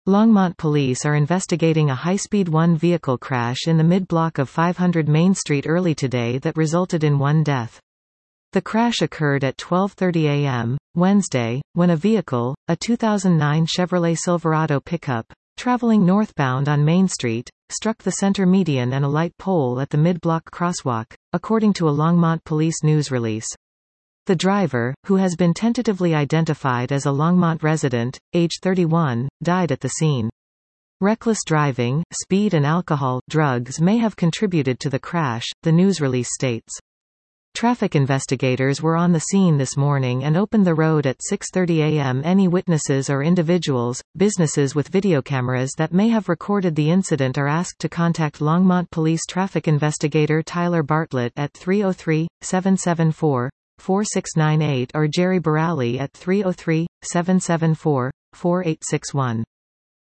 Longmont police are investigating a high-speed one vehicle crash in the mid-block of 500 Main Street early today that resulted in one death. The crash occurred at 12:30 a.m. Wednesday, when a vehicle, a 2009 Chevrolet Silverado pickup, traveling northbound on Main Street, struck the center median and a light pole at the mid-block crosswalk, according to a Longmont police news release. The driver, who has been tentatively identified as a Longmont resident, age 31, died at the scene. Reckless driving, speed and drugs may have contributed to the crash, the news release states. Traffic investigators were on the scene this morning and opened the road at 6:30 a.m. Any witnesses or individuals, businesses with video cameras that may have recorded the incident are asked to contact Longmont Police Traffic Investigator Tyler Bartlett at 303-774-4698 or Jerry Borrelli at 303-774-4861.